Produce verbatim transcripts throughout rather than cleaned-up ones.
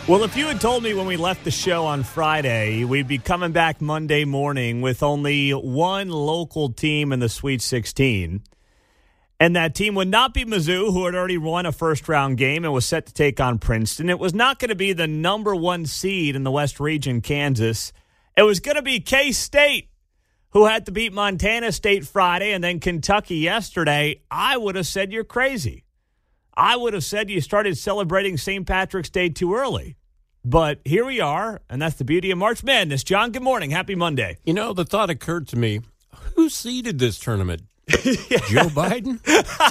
Well, if you had told me when we left the show on Friday we'd be coming back Monday morning with only one local team in the Sweet sixteen, and that team would not be Mizzou, who had already won a first-round game and was set to take on Princeton. It was not going to be the number one seed in the West Region, Kansas. It was going to be K-State, who had to beat Montana State Friday and then Kentucky yesterday. I would have said you're crazy. I would have said you started celebrating Saint Patrick's Day too early. But here we are, and that's the beauty of March Madness. John, good morning. Happy Monday. You know, the thought occurred to me, who seeded this tournament? Joe Biden?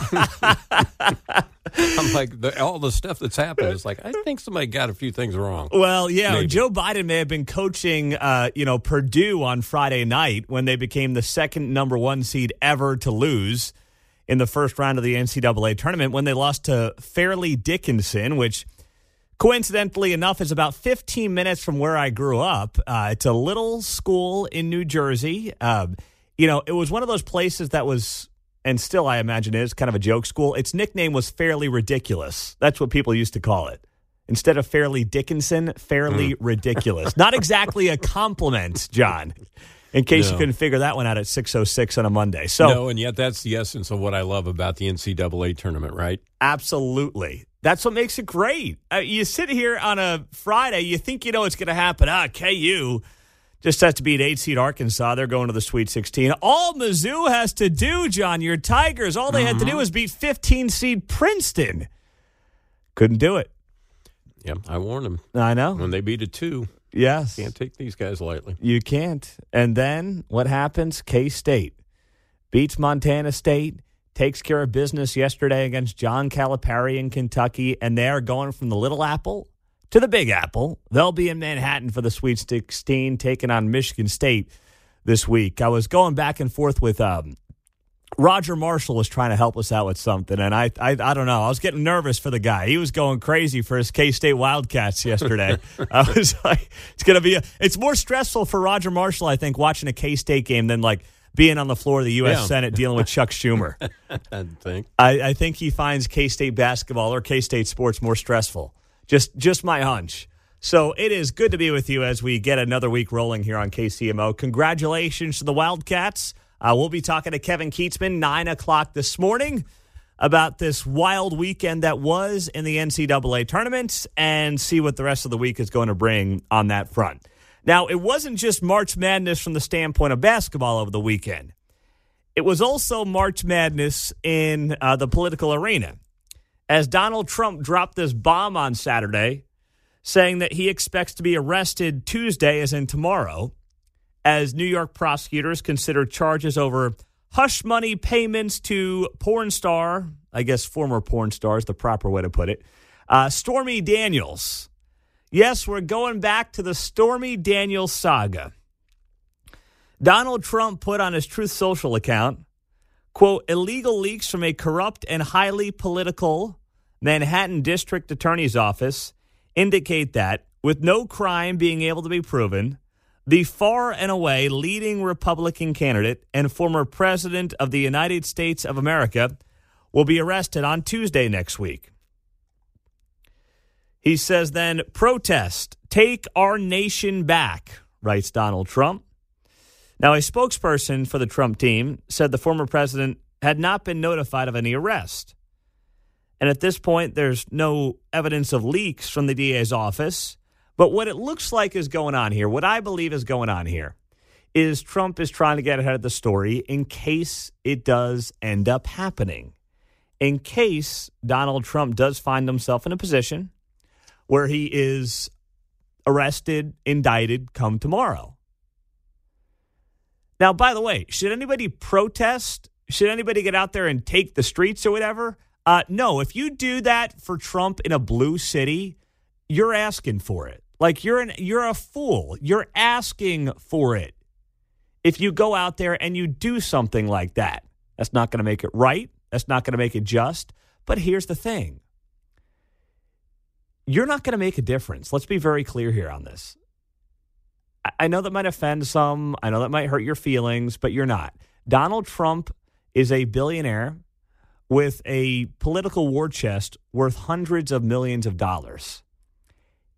I'm like, the, all the stuff that's happened is like, I think somebody got a few things wrong. Well, yeah, Maybe. Joe Biden may have been coaching, uh, you know, Purdue on Friday night when they became the second number one seed ever to lose in the first round of the N C double A tournament when they lost to Fairleigh Dickinson, which coincidentally enough is about fifteen minutes from where I grew up. Uh, it's a little school in New Jersey. Uh, you know, it was one of those places that was, and still I imagine is, kind of a joke school. Its nickname was Fairly Ridiculous. That's what people used to call it. Instead of Fairleigh Dickinson, Fairly mm. Ridiculous. Not exactly a compliment, John, in case no. you couldn't figure that one out at six oh six on a Monday. So, no, and yet that's the essence of what I love about the N C double A tournament, right? Absolutely. That's what makes it great. Uh, you sit here on a Friday, you think you know what's going to happen. Ah, K U just has to beat eight-seed Arkansas. They're going to the Sweet sixteen. All Mizzou has to do, John, your Tigers, all they mm-hmm. had to do was beat fifteen-seed Princeton. Couldn't do it. Yep, I warned them. I know. When they beat a two, yes, can't take these guys lightly. You can't. And then what happens? K-State beats Montana State, takes care of business yesterday against John Calipari in Kentucky, and they are going from the Little Apple to the Big Apple. They'll be in Manhattan for the Sweet sixteen, taking on Michigan State this week. I was going back and forth with um, Roger Marshall was trying to help us out with something, and I, I I don't know. I was getting nervous for the guy. He was going crazy for his K-State Wildcats yesterday. I was like, it's going to be, a, it's more stressful for Roger Marshall, I think, watching a K-State game than like being on the floor of the U S Yeah. Senate dealing with Chuck Schumer. I think. I, I think he finds K-State basketball or K-State sports more stressful. Just just my hunch. So it is good to be with you as we get another week rolling here on K C M O. Congratulations to the Wildcats. Uh, we'll be talking to Kevin Keatsman, nine o'clock this morning, about this wild weekend that was in the N C double A tournament and see what the rest of the week is going to bring on that front. Now, it wasn't just March Madness from the standpoint of basketball over the weekend. It was also March Madness in uh, the political arena, as Donald Trump dropped this bomb on Saturday saying that he expects to be arrested Tuesday, as in tomorrow, as New York prosecutors consider charges over hush money payments to porn star, I guess former porn star is the proper way to put it, uh, Stormy Daniels. Yes, we're going back to the Stormy Daniels saga. Donald Trump put on his Truth Social account, quote, illegal leaks from a corrupt and highly political Manhattan District Attorney's Office indicate that, with no crime being able to be proven, the far and away leading Republican candidate and former President of the United States of America will be arrested on Tuesday next week. He says then, protest, take our nation back, writes Donald Trump. Now, a spokesperson for the Trump team said the former president had not been notified of any arrest. And at this point, there's no evidence of leaks from the D A's office. But what it looks like is going on here, what I believe is going on here, is Trump is trying to get ahead of the story in case it does end up happening. In case Donald Trump does find himself in a position where he is arrested, indicted, come tomorrow. Now, by the way, should anybody protest? Should anybody get out there and take the streets or whatever? Uh, no, if you do that for Trump in a blue city, you're asking for it. Like, you're an, you're a fool. You're asking for it. If you go out there and you do something like that, that's not going to make it right. That's not going to make it just. But here's the thing. You're not going to make a difference. Let's be very clear here on this. I know that might offend some. I know that might hurt your feelings, but you're not. Donald Trump is a billionaire with a political war chest worth hundreds of millions of dollars.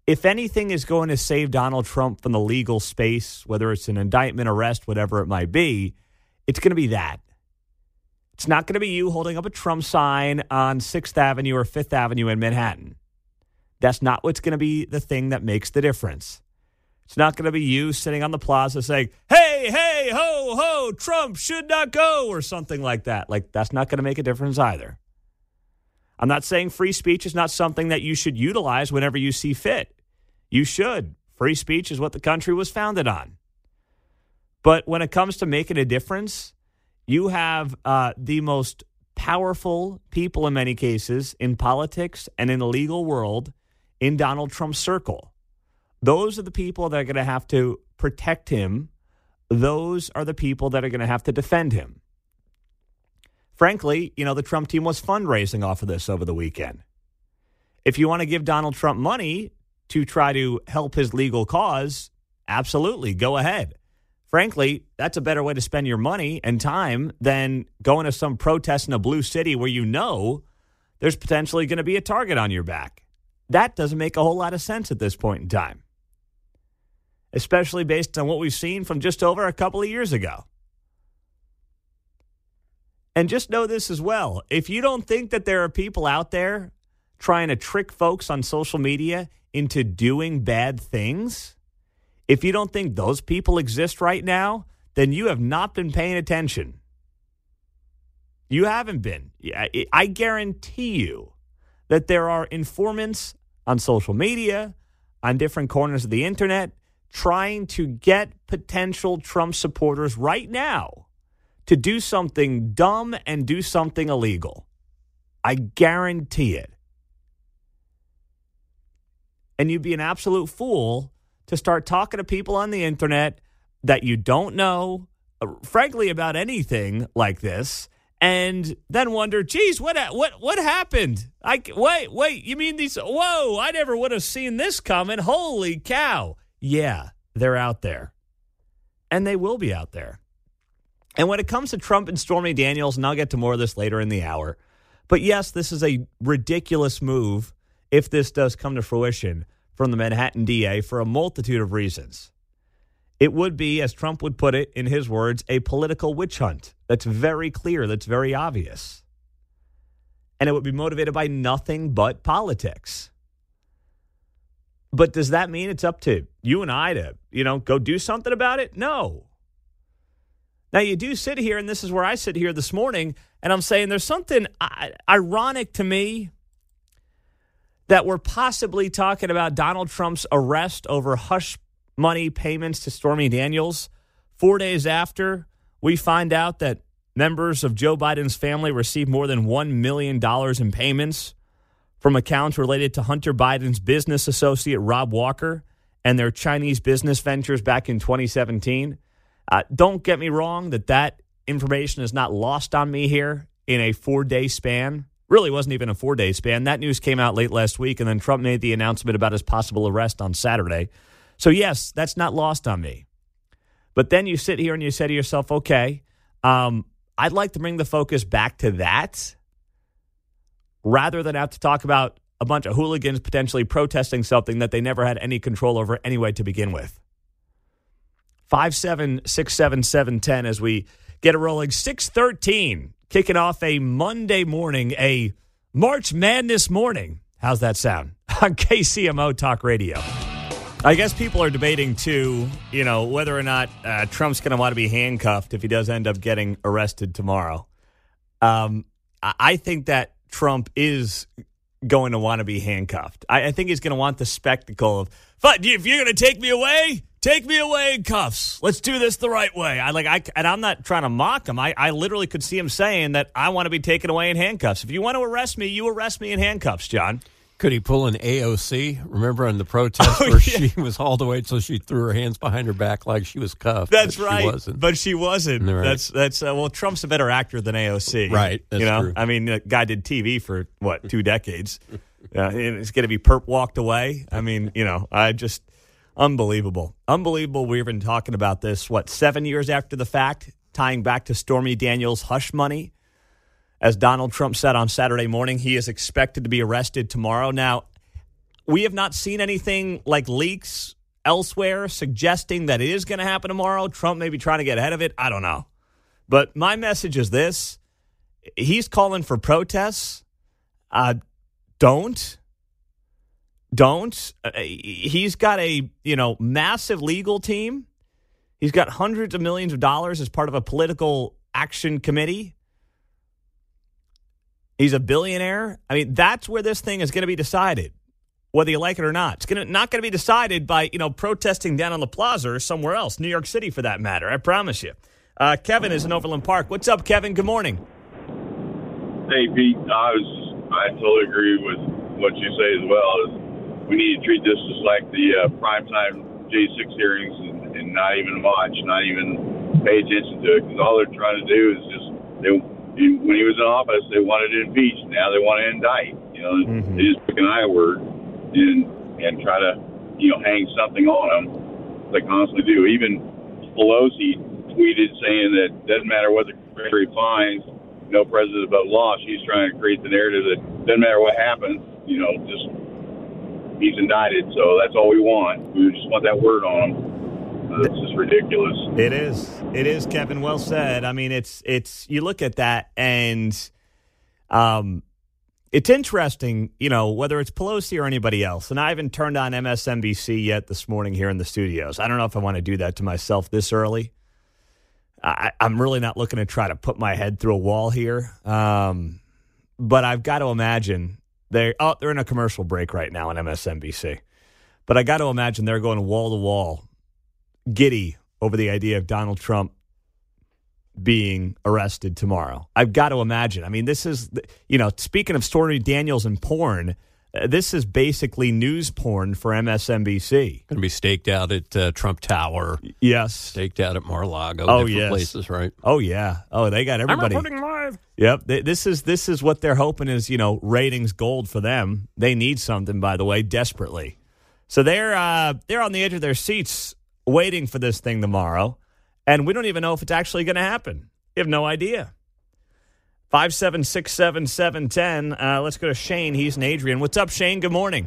if anything is going to save Donald Trump from the legal space, whether it's an indictment, arrest, whatever it might be, it's going to be that. It's not going to be you holding up a Trump sign on sixth Avenue or fifth Avenue in Manhattan. That's not what's going to be the thing that makes the difference. It's not going to be you sitting on the plaza saying, hey, hey, ho, ho, Trump should not go, or something like that. Like, that's not going to make a difference either. I'm not saying free speech is not something that you should utilize whenever you see fit. You should. Free speech is what the country was founded on. But when it comes to making a difference, you have uh, the most powerful people in many cases in politics and in the legal world in Donald Trump's circle. Those are the people that are going to have to protect him. Those are the people that are going to have to defend him. Frankly, you know, the Trump team was fundraising off of this over the weekend. If you want to give Donald Trump money to try to help his legal cause, absolutely, go ahead. Frankly, that's a better way to spend your money and time than going to some protest in a blue city where you know there's potentially going to be a target on your back. That doesn't make a whole lot of sense at this point in time, especially based on what we've seen from just over a couple of years ago. And just know this as well. If you don't think that there are people out there trying to trick folks on social media into doing bad things, if you don't think those people exist right now, then you have not been paying attention. You haven't been. I guarantee you that there are informants on social media, on different corners of the internet, trying to get potential Trump supporters right now to do something dumb and do something illegal. I guarantee it. And you'd be an absolute fool to start talking to people on the internet that you don't know, uh, frankly, about anything like this, and then wonder, geez, what what what happened? I wait, wait, you mean these? Whoa, I never would have seen this coming. Holy cow. Yeah, they're out there. And they will be out there. And when it comes to Trump and Stormy Daniels, and I'll get to more of this later in the hour, but yes, this is a ridiculous move if this does come to fruition from the Manhattan D A for a multitude of reasons. It would be, as Trump would put it in his words, a political witch hunt. That's very clear. That's very obvious. And it would be motivated by nothing but politics. But does that mean it's up to you and I to, you know, go do something about it? No. Now, you do sit here, and this is where I sit here this morning, and I'm saying there's something ironic to me that we're possibly talking about Donald Trump's arrest over hush money payments to Stormy Daniels four days after we find out that members of Joe Biden's family received more than one million dollars in payments from accounts related to Hunter Biden's business associate, Rob Walker, and their Chinese business ventures back in twenty seventeen. Uh, don't get me wrong that that information is not lost on me here in a four-day span. Really wasn't even a four-day span. That news came out late last week, and then Trump made the announcement about his possible arrest on Saturday. So, yes, that's not lost on me. But then you sit here and you say to yourself, okay, um, I'd like to bring the focus back to that rather than have to talk about a bunch of hooligans potentially protesting something that they never had any control over anyway to begin with. five seven six seven seven one zero as we get it rolling. six thirteen, kicking off a Monday morning, a March Madness morning. How's that sound? On K C M O Talk Radio. I guess people are debating, too, you know, whether or not uh, Trump's going to want to be handcuffed if he does end up getting arrested tomorrow. Um, I think that Trump is going to want to be handcuffed. I, I think he's going to want the spectacle of, but if you're going to take me away, take me away in cuffs. Let's do this the right way. I like, I, and I'm not trying to mock him. I, I literally could see him saying that I want to be taken away in handcuffs. If you want to arrest me, you arrest me in handcuffs, John. Could he pull an A O C? Remember on the protest oh, where yeah. she was hauled away until she threw her hands behind her back like she was cuffed? That's but right, she wasn't. But she wasn't. Right. That's that's uh, well, Trump's a better actor than A O C, right? That's you know, true. I mean, the guy did T V for what two decades. uh, it's going to be perp walked away. I mean, you know, I just unbelievable, unbelievable. We've been talking about this what seven years after the fact, tying back to Stormy Daniels' hush money. As Donald Trump said on Saturday morning, he is expected to be arrested tomorrow. Now, we have not seen anything like leaks elsewhere suggesting that it is going to happen tomorrow. Trump may be trying to get ahead of it. I don't know. But my message is this. He's calling for protests. Uh, don't. Don't. Uh, he's got a, you know, massive legal team. He's got hundreds of millions of dollars as part of a political action committee. He's a billionaire. I mean, that's where this thing is going to be decided, whether you like it or not. It's gonna, not going to be decided by, you know, protesting down on the plaza or somewhere else, New York City for that matter. I promise you. Uh, Kevin is in Overland Park. What's up, Kevin? Good morning. Hey, Pete. I was I totally agree with what you say as well. We need to treat this just like the uh, primetime J six hearings and, and not even watch, not even pay attention to it, because all they're trying to do is just they. When he was in office, they wanted to impeach. Now they want to indict. You know, mm-hmm. They just pick an I word and and try to, you know, hang something on them. They constantly do. Even Pelosi tweeted saying that doesn't matter what the Treasury finds, no president above law. She's trying to create the narrative that doesn't matter what happens, you know, just he's indicted. So that's all we want. We just want that word on him. This is ridiculous. It is. It is, Kevin. Well said. I mean, it's it's you look at that and um, it's interesting, you know, whether it's Pelosi or anybody else. And I haven't turned on M S N B C yet this morning here in the studios. I don't know if I want to do that to myself this early. I, I'm really not looking to try to put my head through a wall here. Um, but I've got to imagine they oh they're in a commercial break right now on M S N B C. But I got to imagine they're going wall to wall, giddy over the idea of Donald Trump being arrested tomorrow. I've got to imagine. I mean, this is, you know, speaking of Stormy Daniels and porn, uh, this is basically news porn for M S N B C. Going to be staked out at uh, Trump Tower. Yes. Staked out at Mar-a-Lago. Oh, different yes. places, right? Oh, yeah. Oh, they got everybody. I'm reporting live. Yep. They, this is this is what they're hoping is, you know, ratings gold for them. They need something, by the way, desperately. So they're uh, they're on the edge of their seats waiting for this thing tomorrow, and we don't even know if it's actually going to happen. We have no idea. five seven six seven seven ten. Uh, let's go to Shane. He's in Adrian. What's up, Shane? Good morning.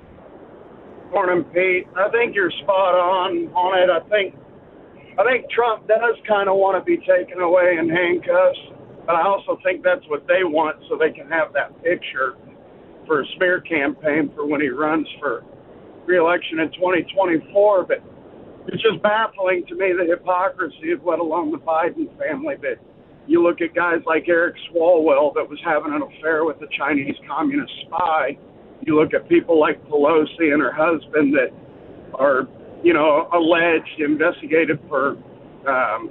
Morning, Pete. I think you're spot on on it. I think I think Trump does kind of want to be taken away in handcuffs, but I also think that's what they want so they can have that picture for a smear campaign for when he runs for re-election in twenty twenty-four. But it's just baffling to me, the hypocrisy of let alone the Biden family. But you look at guys like Eric Swalwell that was having an affair with a Chinese communist spy. You look at people like Pelosi and her husband that are, you know, alleged, investigated for, um,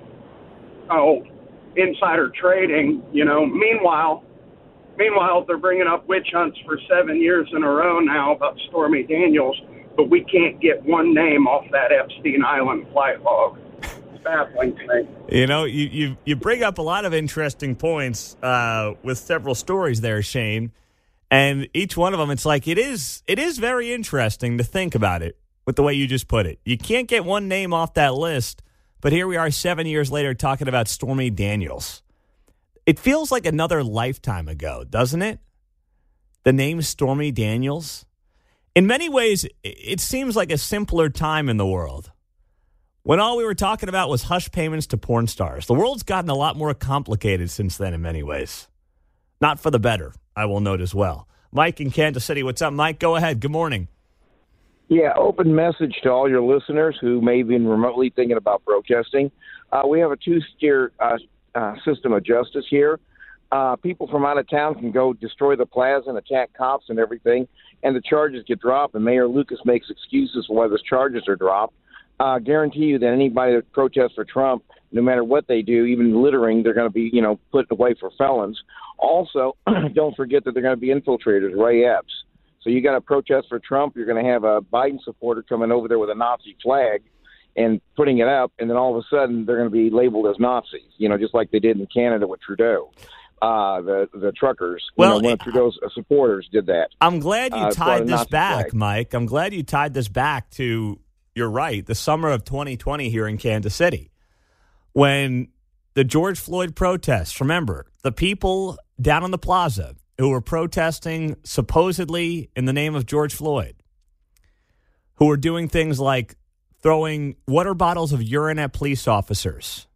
oh, insider trading. You know, meanwhile, meanwhile they're bringing up witch hunts for seven years in a row now about Stormy Daniels. But we can't get one name off that Epstein Island flight log. It's baffling to me. You know, you, you, you bring up a lot of interesting points uh, with several stories there, Shane. And each one of them, it's like, it is it is very interesting to think about it with the way you just put it. You can't get one name off that list, but here we are seven years later talking about Stormy Daniels. It feels like another lifetime ago, doesn't it? The name Stormy Daniels. In many ways, it seems like a simpler time in the world when all we were talking about was hush payments to porn stars. The world's gotten a lot more complicated since then in many ways. Not for the better, I will note as well. Mike in Kansas City. What's up, Mike? Go ahead. Good morning. Yeah, open message to all your listeners who may have been remotely thinking about protesting. Uh, we have a two-tier uh, uh, system of justice here. Uh, people from out of town can go destroy the plaza and attack cops and everything, and the charges get dropped, and Mayor Lucas makes excuses for why those charges are dropped. I uh, guarantee you that anybody that protests for Trump, no matter what they do, even littering, they're going to be, you know, put away for felons. Also, don't forget that they're going to be infiltrators, Ray Epps. So you got to protest for Trump. You're going to have a Biden supporter coming over there with a Nazi flag and putting it up, and then all of a sudden they're going to be labeled as Nazis, you know, just like they did in Canada with Trudeau. Uh, the the truckers, well, you know, one of Trudeau's supporters did that. I'm glad you uh, tied this back, flag. Mike. I'm glad you tied this back to, you're right, the summer of twenty twenty here in Kansas City. When the George Floyd protests, remember, the people down on the plaza who were protesting supposedly in the name of George Floyd, who were doing things like throwing water bottles of urine at police officers.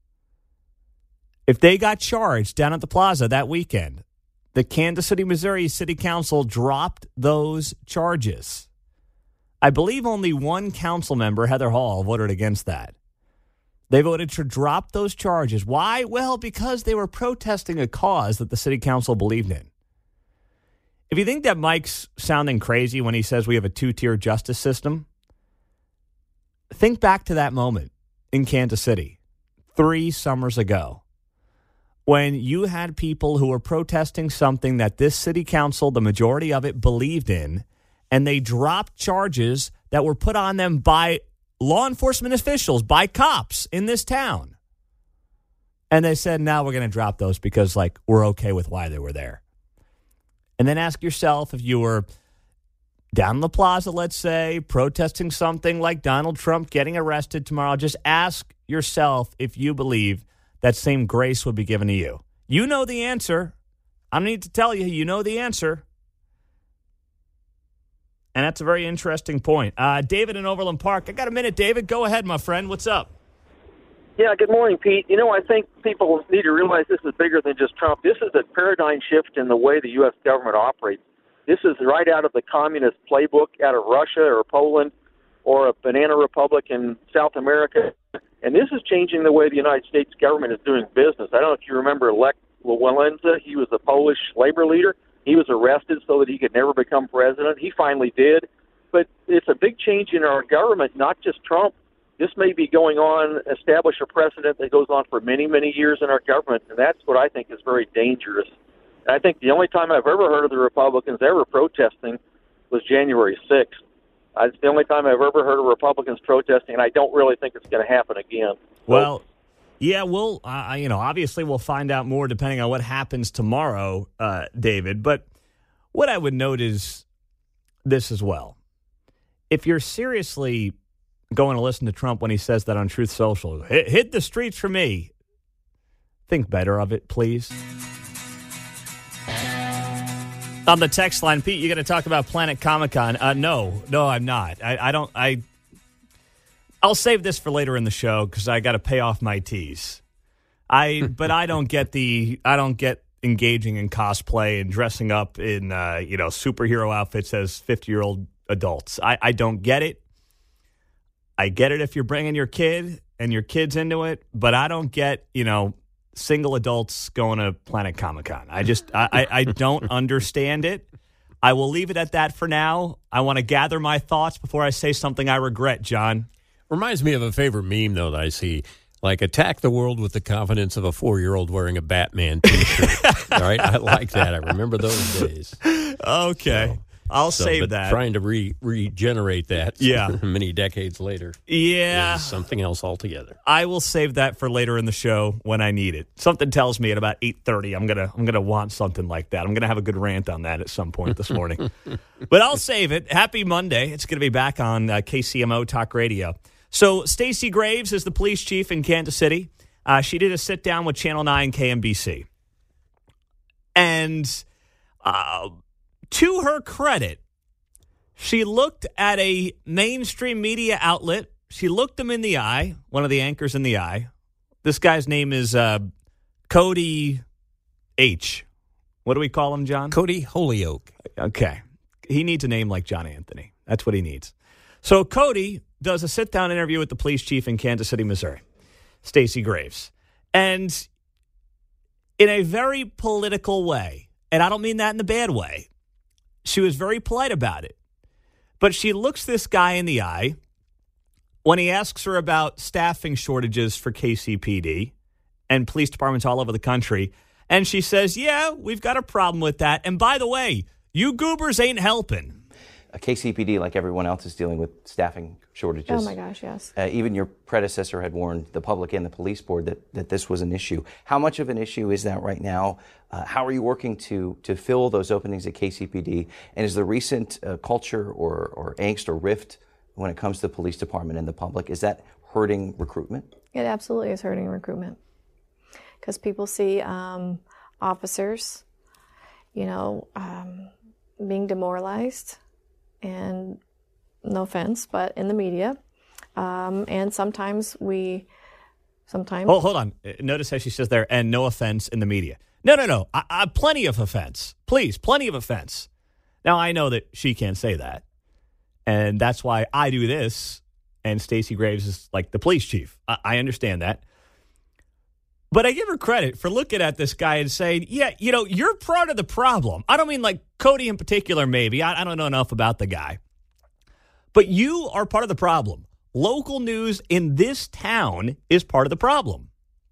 If they got charged down at the plaza that weekend, the Kansas City, Missouri City Council dropped those charges. I believe only one council member, Heather Hall, voted against that. They voted to drop those charges. Why? Well, because they were protesting a cause that the city council believed in. If you think that Mike's sounding crazy when he says we have a two-tier justice system, think back to that moment in Kansas City three summers ago when you had people who were protesting something that this city council, the majority of it, believed in, and they dropped charges that were put on them by law enforcement officials, by cops in this town. And they said, now we're going to drop those because, like, we're okay with why they were there. And then ask yourself, if you were down in the plaza, let's say, protesting something like Donald Trump getting arrested tomorrow, just ask yourself if you believe that same grace would be given to you. You know the answer. I don't need to tell you. You know the answer. And that's a very interesting point. Uh, David in Overland Park. I got a minute, David. Go ahead, my friend. What's up? Yeah, good morning, Pete. You know, I think people need to realize this is bigger than just Trump. This is a paradigm shift in the way the U S government operates. This is right out of the communist playbook out of Russia or Poland or a banana republic in South America. And this is changing the way the United States government is doing business. I don't know if you remember Lech Walesa. He was a Polish labor leader. He was arrested so that he could never become president. He finally did. But it's a big change in our government, not just Trump. This may be going on, establish a precedent that goes on for many, many years in our government, and that's what I think is very dangerous. And I think the only time I've ever heard of the Republicans ever protesting was January sixth. Uh, it's the only time I've ever heard of Republicans protesting, and I don't really think it's going to happen again. Well, yeah, we'll, uh, you know, obviously we'll find out more depending on what happens tomorrow, uh, David. But what I would note is this as well. If you're seriously going to listen to Trump when he says that on Truth Social, hit, hit the streets for me, think better of it, please. On the text line, Pete, you're going to talk about Planet Comic-Con. Uh, no, no, I'm not. I, I don't. I. I'll save this for later in the show because I got to pay off my tees. I, but I don't get the. I don't get engaging in cosplay and dressing up in uh, you know superhero outfits as fifty-year-old adults. I, I don't get it. I get it if you're bringing your kid and your kid's into it, but I don't get you know. single adults going to Planet Comic-Con. I just, I, I don't understand it. I will leave it at that for now. I want to gather my thoughts before I say something I regret, John. Reminds me of a favorite meme, though, that I see. Like, attack the world with the confidence of a four-year-old wearing a Batman T-shirt. All right? I like that. I remember those days. Okay. So, I'll so, save but that. Trying to re- regenerate that yeah. many decades later yeah. is something else altogether. I will save that for later in the show when I need it. Something tells me at about eight thirty I'm going to I'm gonna want something like that. I'm going to have a good rant on that at some point this morning. But I'll save it. Happy Monday. It's going to be back on uh, K C M O Talk Radio. So Stacey Graves is the police chief in Kansas City. Uh, she did a sit-down with Channel nine K M B C. And Uh, to her credit, she looked at a mainstream media outlet. She looked them in the eye, one of the anchors in the eye. This guy's name is uh, Cody H. What do we call him, John? Cody Holyoke. Okay. He needs a name like John Anthony. That's what he needs. So Cody does a sit-down interview with the police chief in Kansas City, Missouri, Stacey Graves. And in a very political way, and I don't mean that in the bad way, she was very polite about it. But she looks this guy in the eye when he asks her about staffing shortages for K C P D and police departments all over the country. And she says, yeah, we've got a problem with that. And by the way, you goobers ain't helping. K C P D, like everyone else, is dealing with staffing shortages. Oh, my gosh, yes. Uh, even your predecessor had warned the public and the police board that, that this was an issue. How much of an issue is that right now? Uh, how are you working to to fill those openings at K C P D? And is the recent uh, culture or, or angst or rift when it comes to the police department and the public, is that hurting recruitment? It absolutely is hurting recruitment. Because people see um, officers, you know, um, being demoralized and no offense, but in the media. Um, and sometimes we, sometimes. Oh, hold on. Notice how she says there, and no offense in the media. No, no, no. I, I, plenty of offense. Please, plenty of offense. Now, I know that she can't say that. And that's why I do this. And Stacey Graves is like the police chief. I, I understand that. But I give her credit for looking at this guy and saying, yeah, you know, you're part of the problem. I don't mean like Cody in particular, maybe. I, I don't know enough about the guy. But you are part of the problem. Local news in this town is part of the problem.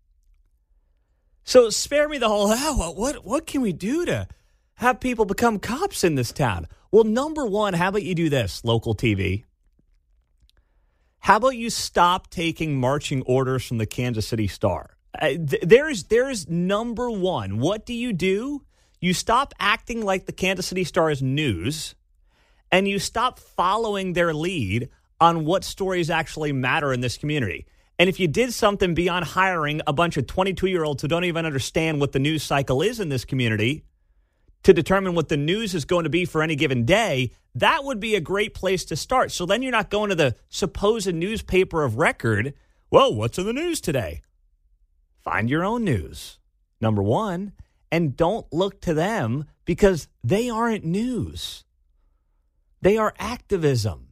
So spare me the whole, oh, what, what can we do to have people become cops in this town? Well, number one, how about you do this, local T V? How about you stop taking marching orders from the Kansas City Star? Uh, th- there's, there's number one. What do you do? You stop acting like the Kansas City Star is news, and you stop following their lead on what stories actually matter in this community. And if you did something beyond hiring a bunch of twenty-two-year-olds who don't even understand what the news cycle is in this community to determine what the news is going to be for any given day, that would be a great place to start. So then you're not going to the supposed newspaper of record. Well, what's in the news today? Find your own news, number one, and don't look to them because they aren't news. They are activism.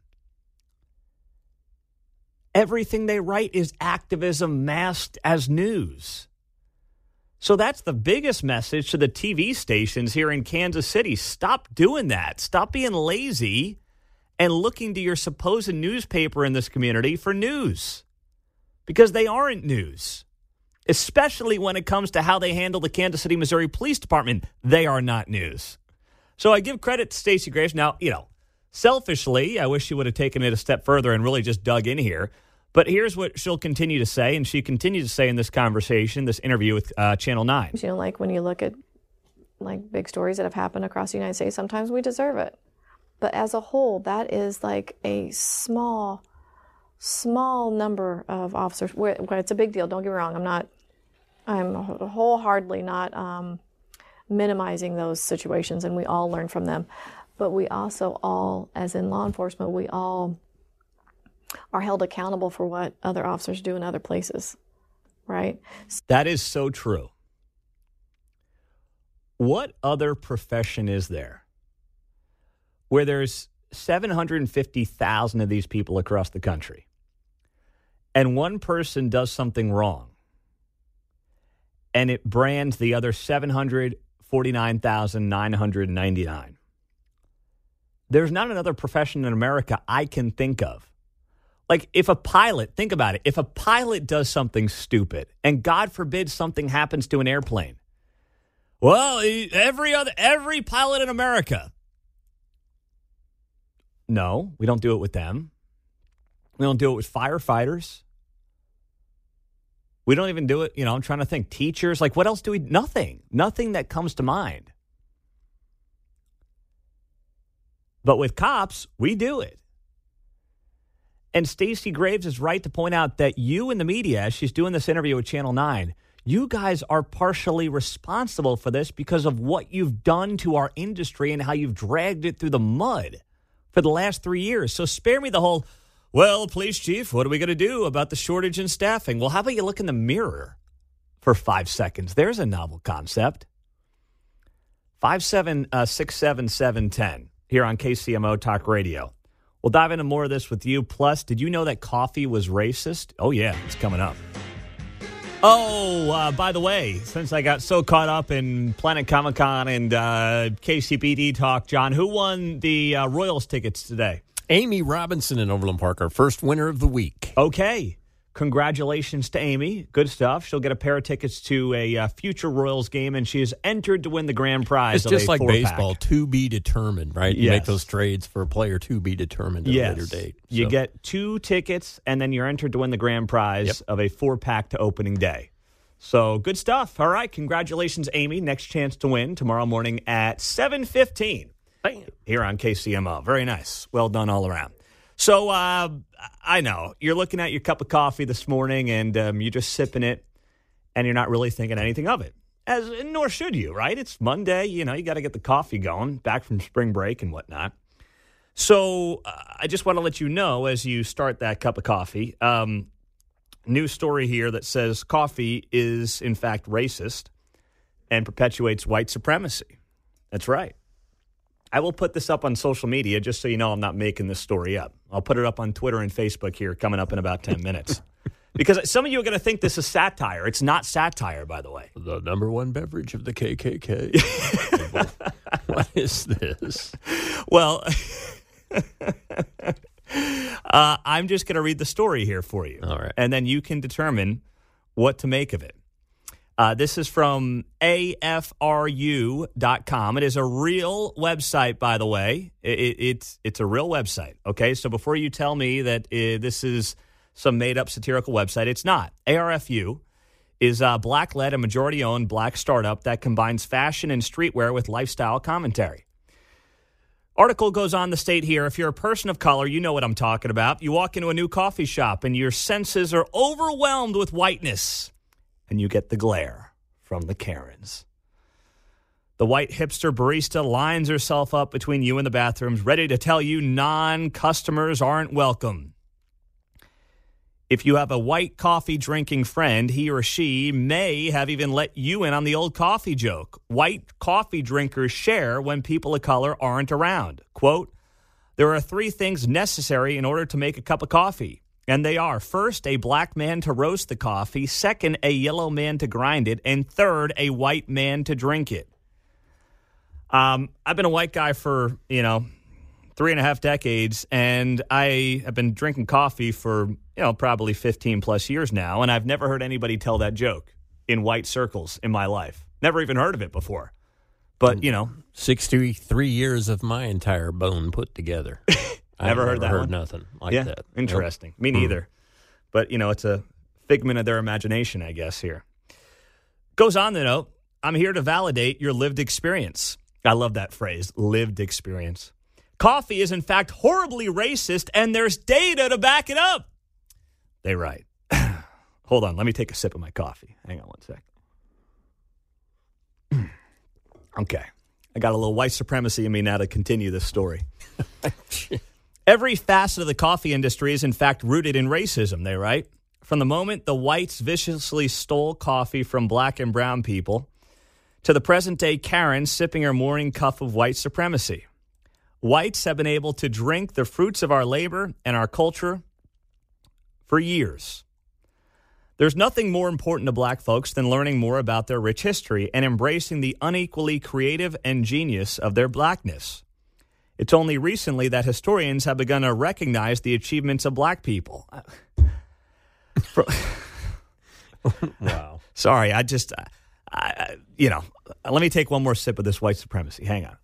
Everything they write is activism masked as news. So that's the biggest message to the T V stations here in Kansas City. Stop doing that. Stop being lazy and looking to your supposed newspaper in this community for news. Because they aren't news. Especially when it comes to how they handle the Kansas City, Missouri Police Department. They are not news. So I give credit to Stacey Graves. Now, you know, selfishly, I wish she would have taken it a step further and really just dug in here. But here's what she'll continue to say, and she continues to say in this conversation, this interview with uh, Channel nine. You know, like when you look at like big stories that have happened across the United States, sometimes we deserve it. But as a whole, that is like a small, small number of officers. Where, where it's a big deal. Don't get me wrong. I'm not, I'm wholeheartedly not um, minimizing those situations, and we all learn from them. But we also all, as in law enforcement, we all are held accountable for what other officers do in other places, right? That is so true. What other profession is there where there's seven hundred fifty thousand of these people across the country and one person does something wrong and it brands the other seven hundred forty-nine thousand nine hundred ninety-nine? There's not another profession in America I can think of. Like if a pilot, think about it, if a pilot does something stupid and God forbid something happens to an airplane, well, every other, every pilot in America. No, we don't do it with them. We don't do it with firefighters. We don't even do it, you know, I'm trying to think, teachers, like what else do we, nothing, nothing that comes to mind. But with cops, we do it. And Stacey Graves is right to point out that you in the media, as she's doing this interview with Channel nine, you guys are partially responsible for this because of what you've done to our industry and how you've dragged it through the mud for the last three years. So spare me the whole, well, police chief, what are we going to do about the shortage in staffing? Well, how about you look in the mirror for five seconds? There's a novel concept. five seven six seven seven one zero here on K C M O Talk Radio. We'll dive into more of this with you. Plus, did you know that coffee was racist? Oh, yeah, it's coming up. Oh, uh, by the way, since I got so caught up in Planet Comic-Con and uh, K C P D talk, John, who won the uh, Royals tickets today? Amy Robinson in Overland Park, our first winner of the week. Okay. Congratulations to Amy. Good stuff. She'll get a pair of tickets to a uh, future Royals game, and she is entered to win the grand prize. It's just like four-pack. Baseball, to be determined, right? You yes. make those trades for a player to be determined at yes. a later date. So. You get two tickets, and then you're entered to win the grand prize yep. of a four-pack to opening day. So good stuff. All right. Congratulations, Amy. Next chance to win tomorrow morning at seven fifteen Bam. Here on K C M O. Very nice. Well done all around. So uh, I know you're looking at your cup of coffee this morning and um, you're just sipping it and you're not really thinking anything of it. As nor should you, right? It's Monday. You know, you got to get the coffee going back from spring break and whatnot. So uh, I just want to let you know as you start that cup of coffee, um, news story here that says coffee is, in fact, racist and perpetuates white supremacy. That's right. I will put this up on social media just so you know I'm not making this story up. I'll put it up on Twitter and Facebook here coming up in about ten minutes. Because some of you are going to think this is satire. It's not satire, by the way. The number one beverage of the K K K. What is this? Well, uh, I'm just going to read the story here for you. All right. And then you can determine what to make of it. Uh, this is from A F R U dot com. It is a real website, by the way. It, it, it's, it's a real website, okay? So before you tell me that uh, this is some made-up satirical website, it's not. A R F U is a black-led and majority-owned black startup that combines fashion and streetwear with lifestyle commentary. Article goes on to state here, if you're a person of color, you know what I'm talking about. You walk into a new coffee shop and your senses are overwhelmed with whiteness, and you get the glare from the Karens. The white hipster barista lines herself up between you and the bathrooms, ready to tell you non-customers aren't welcome. If you have a white coffee drinking friend, he or she may have even let you in on the old coffee joke. White coffee drinkers share when people of color aren't around. Quote, there are three things necessary in order to make a cup of coffee. And they are, first, a black man to roast the coffee. Second, a yellow man to grind it. And third, a white man to drink it. Um, I've been a white guy for, you know, three and a half decades, and I have been drinking coffee for, you know, probably fifteen plus years now, and I've never heard anybody tell that joke in white circles in my life. Never even heard of it before. But, you know. sixty-three years of my entire bone put together. Never heard never that heard one? nothing like yeah, that. Interesting. Nope. Me neither. But, you know, it's a figment of their imagination, I guess, here. Goes on to note, I'm here to validate your lived experience. I love that phrase, lived experience. Coffee is, in fact, horribly racist, and there's data to back it up. They write. Hold on. Let me take a sip of my coffee. Hang on one sec. Okay. I got a little white supremacy in me now to continue this story. Every facet of the coffee industry is, in fact, rooted in racism, they write. From the moment the whites viciously stole coffee from black and brown people to the present-day Karen sipping her morning cup of white supremacy. Whites have been able to drink the fruits of our labor and our culture for years. There's nothing more important to black folks than learning more about their rich history and embracing the unequally creative and genius of their blackness. It's only recently that historians have begun to recognize the achievements of black people. Wow. Sorry, I just, I, I, you know, let me take one more sip of this white supremacy. Hang on.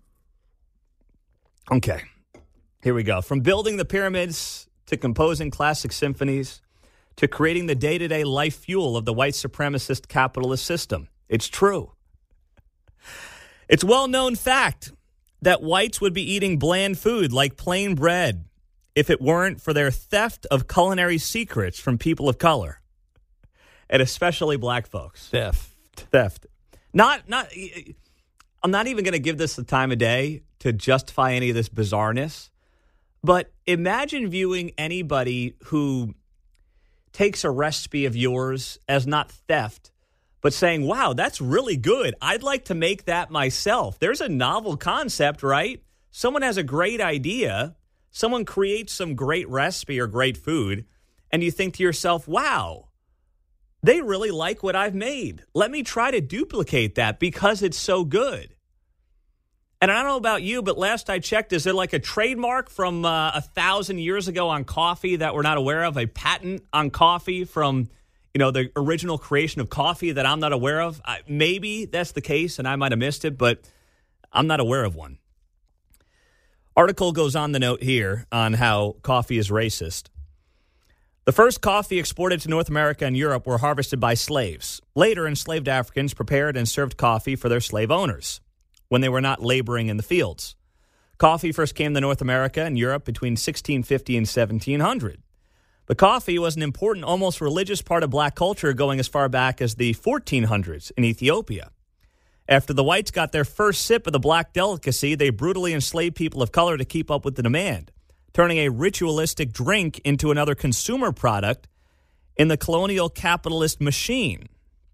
Okay, here we go. From building the pyramids to composing classic symphonies to creating the day-to-day life fuel of the white supremacist capitalist system. It's true. It's well-known fact that whites would be eating bland food like plain bread if it weren't for their theft of culinary secrets from people of color, and especially black folks. Theft. Theft. Not, not, I'm not even going to give this the time of day to justify any of this bizarreness, but imagine viewing anybody who takes a recipe of yours as not theft, but saying, wow, that's really good. I'd like to make that myself. There's a novel concept, right? Someone has a great idea. Someone creates some great recipe or great food, and you think to yourself, wow, they really like what I've made. Let me try to duplicate that because it's so good. And I don't know about you, but last I checked, is there like a trademark from uh, a thousand years ago on coffee that we're not aware of? A patent on coffee from, you know, the original creation of coffee that I'm not aware of? I, maybe that's the case, and I might have missed it, but I'm not aware of one. Article goes on the note here on how coffee is racist. The first coffee exported to North America and Europe were harvested by slaves. Later, enslaved Africans prepared and served coffee for their slave owners when they were not laboring in the fields. Coffee first came to North America and Europe between sixteen fifty and seventeen hundred. But coffee was an important, almost religious part of black culture going as far back as the fourteen hundreds in Ethiopia. After the whites got their first sip of the black delicacy, they brutally enslaved people of color to keep up with the demand. turning a ritualistic drink into another consumer product in the colonial capitalist machine.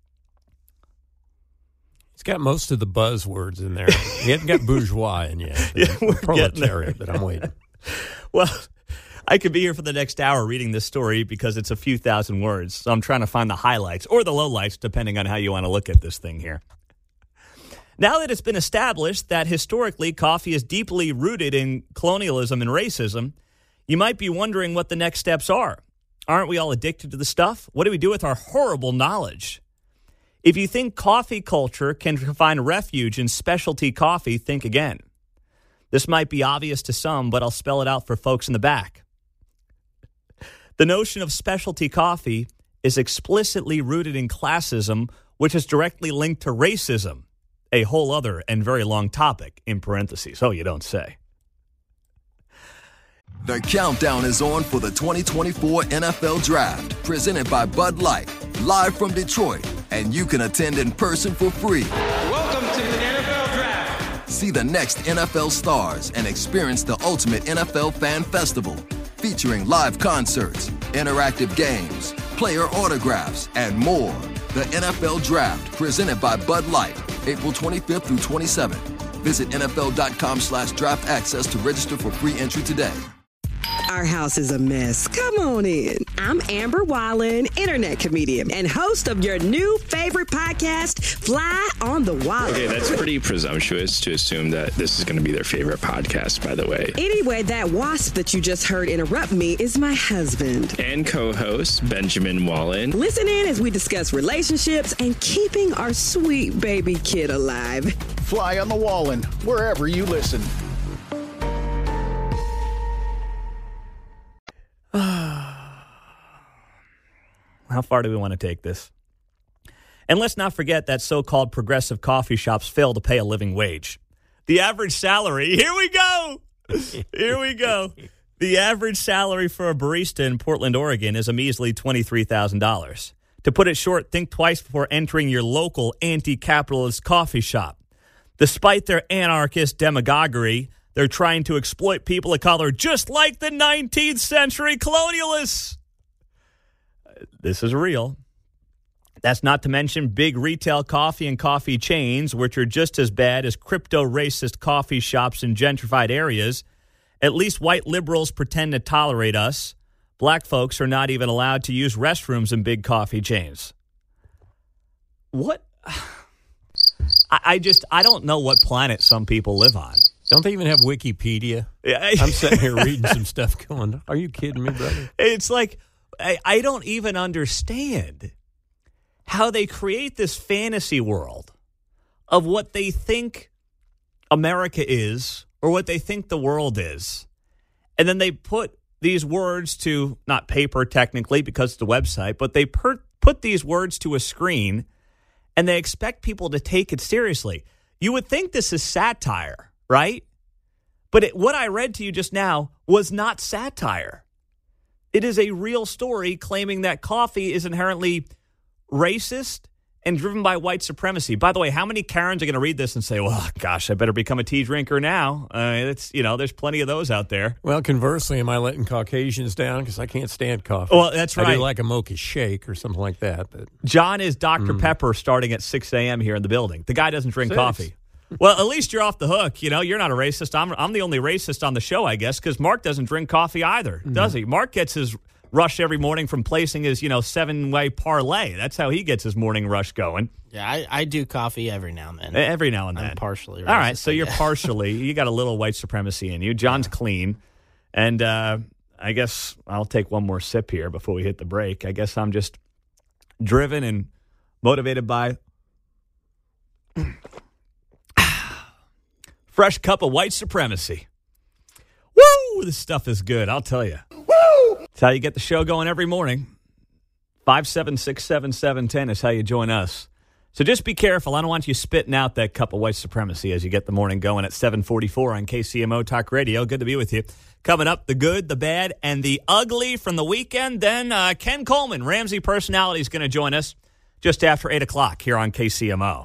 It's got most of the buzzwords in there. He hasn't got bourgeois in yet. Yeah, we're proletariat, but I'm waiting. Well, I could be here for the next hour reading this story because it's a few thousand words. So I'm trying to find the highlights or the lowlights, depending on how you want to look at this thing here. Now that it's been established that historically coffee is deeply rooted in colonialism and racism, you might be wondering what the next steps are. Aren't we all addicted to the stuff? What do we do with our horrible knowledge? If you think coffee culture can find refuge in specialty coffee, think again. This might be obvious to some, but I'll spell it out for folks in the back. The notion of specialty coffee is explicitly rooted in classism, which is directly linked to racism, a whole other and very long topic, in parentheses. Oh, you don't say. The countdown is on for the twenty twenty-four N F L Draft, presented by Bud Light, live from Detroit, and you can attend in person for free. Welcome to the N F L Draft. See the next N F L stars and experience the ultimate N F L fan festival, featuring live concerts, interactive games, player autographs, and more. The N F L Draft, presented by Bud Light, April twenty-fifth through twenty-seventh. Visit N F L dot com slash draft access to register for free entry today. Our house is a mess. Come on in. I'm Amber Wallen, internet comedian and host of your new favorite podcast, Fly on the Wallen. Okay, that's pretty presumptuous to assume that this is going to be their favorite podcast, by the way. Anyway, that wasp that you just heard interrupt me is my husband. And co-host, Benjamin Wallen. Listen in as we discuss relationships and keeping our sweet baby kid alive. Fly on the Wallen, wherever you listen. How far do we want to take this? And let's not forget that so-called progressive coffee shops fail to pay a living wage. The average salary, here we go. Here we go. The average salary for a barista in Portland, Oregon is a measly twenty-three thousand dollars. To put it short, think twice before entering your local anti-capitalist coffee shop. Despite their anarchist demagoguery, they're trying to exploit people of color just like the nineteenth century colonialists. This is real. That's not to mention big retail coffee and coffee chains, which are just as bad as crypto-racist coffee shops in gentrified areas. At least white liberals pretend to tolerate us. Black folks are not even allowed to use restrooms in big coffee chains. What? I, I just, I don't know what planet some people live on. Don't they even have Wikipedia? I'm sitting here reading some stuff going, are you kidding me, brother? It's like, I, I don't even understand how they create this fantasy world of what they think America is or what they think the world is. And then they put these words to, not paper technically because it's a website, but they per, put these words to a screen and they expect people to take it seriously. You would think this is satire, right? But it, what I read to you just now was not satire. It is a real story claiming that coffee is inherently racist and driven by white supremacy. By the way, how many Karens are going to read this and say, well, gosh, I better become a tea drinker now? Uh, it's, you know, there's plenty of those out there. Well, conversely, am I letting Caucasians down? Because I can't stand coffee. Well, that's right. I do like a mocha shake or something like that. But John is Doctor Mm. Pepper starting at six a.m. here in the building. The guy doesn't drink Six. coffee. Well, at least you're off the hook. You know, you're not a racist. I'm I'm the only racist on the show, I guess, because Mark doesn't drink coffee either, Mm. does he? Mark gets his rush every morning from placing his, you know, seven-way parlay. That's how he gets his morning rush going. Yeah, I, I do coffee every now and then. Every now and then. I'm partially racist. All right, so I you're guess. partially, you got a little white supremacy in you. John's clean. And uh, I guess I'll take one more sip here before we hit the break. I guess I'm just driven and motivated by fresh cup of white supremacy. Woo! This stuff is good, I'll tell you. Woo! It's how you get the show going every morning. five seven six, seven seven one zero is how you join us. So just be careful. I don't want you spitting out that cup of white supremacy as you get the morning going at seven forty-four on K C M O Talk Radio. Good to be with you. Coming up, the good, the bad, and the ugly from the weekend. Then uh, Ken Coleman, Ramsey Personality, is going to join us just after eight o'clock here on K C M O.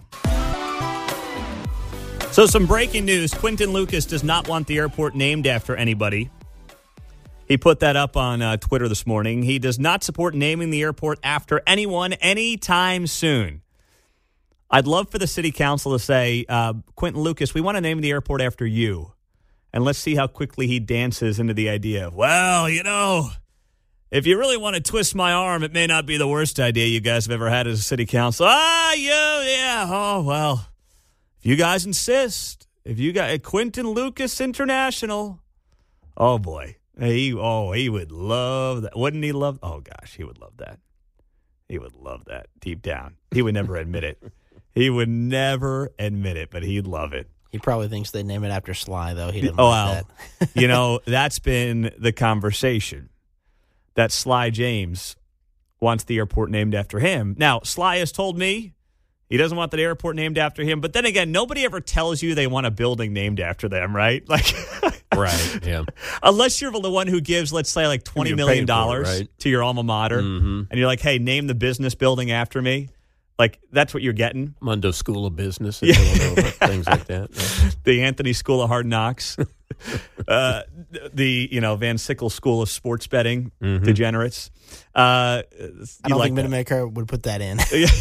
So some breaking news. Quinton Lucas does not want the airport named after anybody. He put that up on uh, Twitter this morning. He does not support naming the airport after anyone anytime soon. I'd love for the city council to say, uh, Quentin Lucas, we want to name the airport after you. And let's see how quickly he dances into the idea of, well, you know, if you really want to twist my arm, it may not be the worst idea you guys have ever had as a city council. Ah, you, yeah, oh, well, if you guys insist, if you got Quentin Lucas International, oh, boy. He, oh, he would love that. Wouldn't he love? Oh, gosh, he would love that. He would love that deep down. He would never admit it. He would never admit it, but he'd love it. He probably thinks they name it after Sly, though. He didn't oh, like well, that. You know, that's been the conversation, that Sly James wants the airport named after him. Now, Sly has told me he doesn't want the airport named after him. But then again, nobody ever tells you they want a building named after them, right? Like, right, yeah. Unless you're the one who gives, let's say, like twenty million dollars it, right? to your alma mater, mm-hmm. and you're like, hey, name the business building after me. Like, that's what you're getting. Mundo School of Business in Villanova, things like that. Yeah. The Anthony School of Hard Knocks. uh, the, you know, Van Sickle School of Sports Betting, mm-hmm. degenerates. Uh, I don't like think Minamaker would put that in.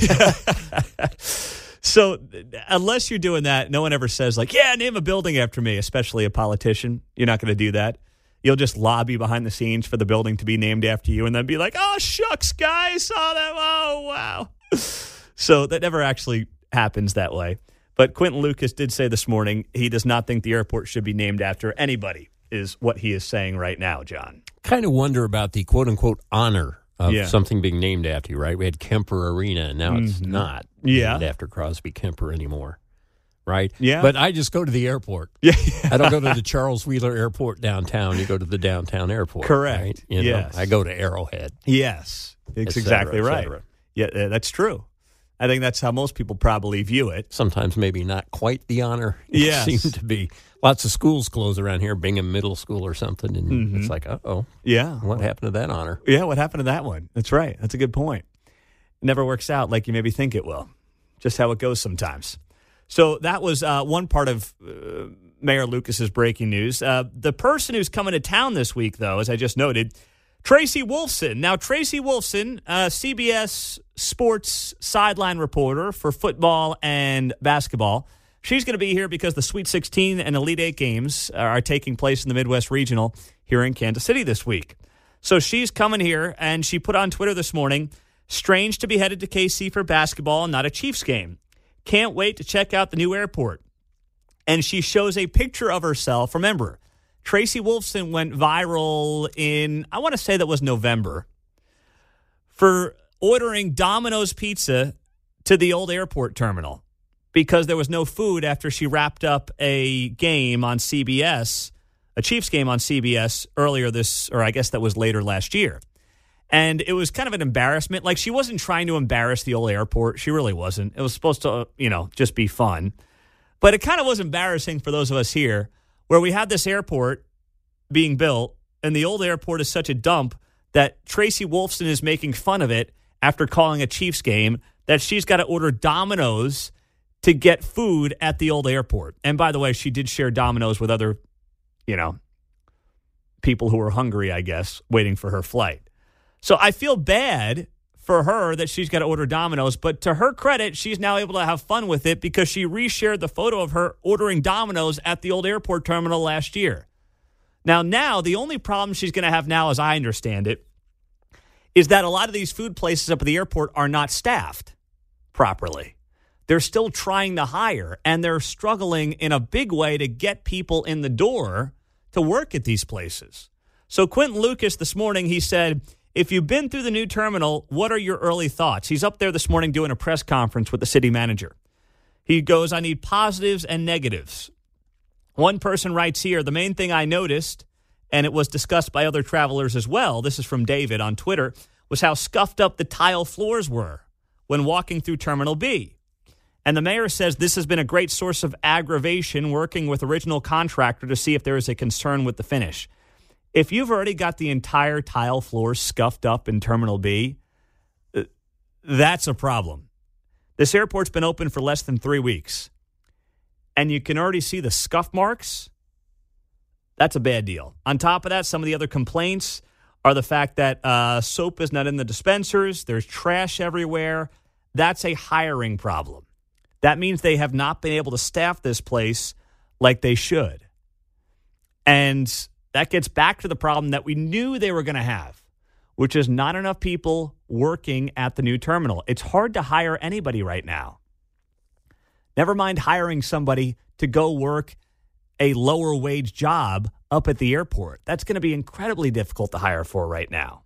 So unless you're doing that, no one ever says, like, yeah, name a building after me, especially a politician. You're not going to do that. You'll just lobby behind the scenes for the building to be named after you and then be like, oh, shucks, guys, saw that. Oh, wow. So that never actually happens that way. But Quentin Lucas did say this morning he does not think the airport should be named after anybody, is what he is saying right now, John. Kind of wonder about the quote-unquote honor of yeah. something being named after you, right? We had Kemper Arena, and now mm-hmm. it's not yeah. named after Crosby Kemper anymore, right? Yeah. But I just go to the airport. Yeah. I don't go to the Charles Wheeler Airport downtown. You go to the downtown airport. Correct. Right? You know, yes. I go to Arrowhead. Yes. It's exactly cetera, right. cetera. Yeah, uh, that's true. I think that's how most people probably view it. Sometimes maybe not quite the honor. Yes. It seemed to be. Lots of schools close around here, Bingham Middle School or something, and mm-hmm. it's like, uh-oh. Yeah. What happened to that honor? Yeah, what happened to that one? That's right. That's a good point. It never works out like you maybe think it will. Just how it goes sometimes. So that was uh, one part of uh, Mayor Lucas's breaking news. Uh, the person who's coming to town this week, though, as I just noted, Tracy Wolfson. Now, Tracy Wolfson, uh, C B S Sports sideline reporter for football and basketball. She's going to be here because the Sweet sixteen and Elite Eight games are taking place in the Midwest Regional here in Kansas City this week. So she's coming here, and she put on Twitter this morning, strange to be headed to K C for basketball and not a Chiefs game. Can't wait to check out the new airport. And she shows a picture of herself. Remember, Tracy Wolfson went viral in, I want to say that was November, for ordering Domino's Pizza to the old airport terminal because there was no food after she wrapped up a game on C B S, a Chiefs game on C B S earlier this, or I guess that was later last year. And it was kind of an embarrassment. Like, she wasn't trying to embarrass the old airport. She really wasn't. It was supposed to, you know, just be fun. But it kind of was embarrassing for those of us here where we had this airport being built, and the old airport is such a dump that Tracy Wolfson is making fun of it after calling a Chiefs game, that she's got to order Domino's to get food at the old airport. And by the way, she did share Domino's with other, you know, people who were hungry, I guess, waiting for her flight. So I feel bad for her that she's got to order Domino's, but to her credit, she's now able to have fun with it because she reshared the photo of her ordering Domino's at the old airport terminal last year. Now, now, the only problem she's going to have now, as I understand it, is that a lot of these food places up at the airport are not staffed properly. They're still trying to hire, and they're struggling in a big way to get people in the door to work at these places. So Quentin Lucas this morning, he said, if you've been through the new terminal, what are your early thoughts? He's up there this morning doing a press conference with the city manager. He goes, I need positives and negatives. One person writes here, the main thing I noticed, and it was discussed by other travelers as well, this is from David on Twitter, was how scuffed up the tile floors were when walking through Terminal B. And the mayor says this has been a great source of aggravation working with original contractor to see if there is a concern with the finish. If you've already got the entire tile floor scuffed up in Terminal B, that's a problem. This airport's been open for less than three weeks, and you can already see the scuff marks. That's a bad deal. On top of that, some of the other complaints are the fact that uh, soap is not in the dispensers. There's trash everywhere. That's a hiring problem. That means they have not been able to staff this place like they should. And that gets back to the problem that we knew they were going to have, which is not enough people working at the new terminal. It's hard to hire anybody right now. Never mind hiring somebody to go work a lower wage job up at the airport. That's going to be incredibly difficult to hire for right now.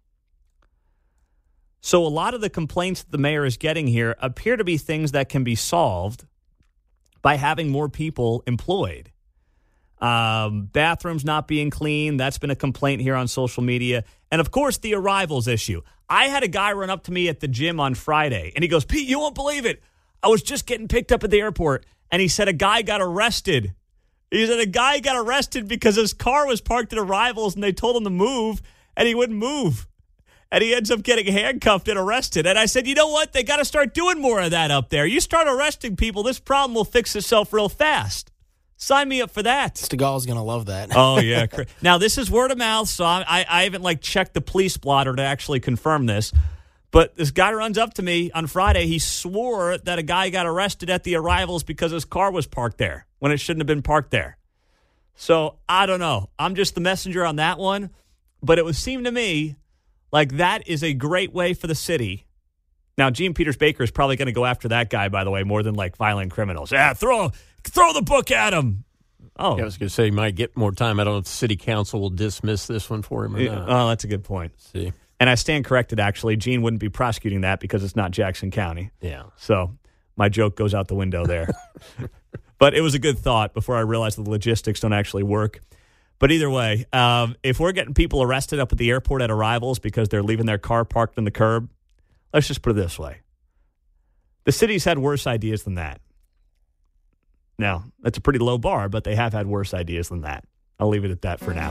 So a lot of the complaints that the mayor is getting here appear to be things that can be solved by having more people employed. Um, bathrooms not being clean, that's been a complaint here on social media. And, of course, the arrivals issue. I had a guy run up to me at the gym on Friday, and he goes, Pete, you won't believe it. I was just getting picked up at the airport, and he said a guy got arrested. He said a guy got arrested because his car was parked at arrivals, and they told him to move, and he wouldn't move. And he ends up getting handcuffed and arrested. And I said, you know what? They got to start doing more of that up there. You start arresting people, this problem will fix itself real fast. Sign me up for that. Stegall's going to love that. Oh, yeah. Now, this is word of mouth, so I, I haven't, like, checked the police blotter to actually confirm this. But this guy runs up to me on Friday. He swore that a guy got arrested at the arrivals because his car was parked there when it shouldn't have been parked there. So, I don't know. I'm just the messenger on that one. But it would seem to me like that is a great way for the city. Now, Gene Peters Baker is probably going to go after that guy, by the way, more than, like, violent criminals. Yeah, throw throw the book at him. Oh, yeah, I was going to say he might get more time. I don't know if the city council will dismiss this one for him or not. Oh, that's a good point. See. And I stand corrected, actually. Gene wouldn't be prosecuting that because it's not Jackson County. Yeah. So my joke goes out the window there. But it was a good thought before I realized the logistics don't actually work. But either way, um, if we're getting people arrested up at the airport at arrivals because they're leaving their car parked on the curb, let's just put it this way. The city's had worse ideas than that. Now, that's a pretty low bar, but they have had worse ideas than that. I'll leave it at that for now.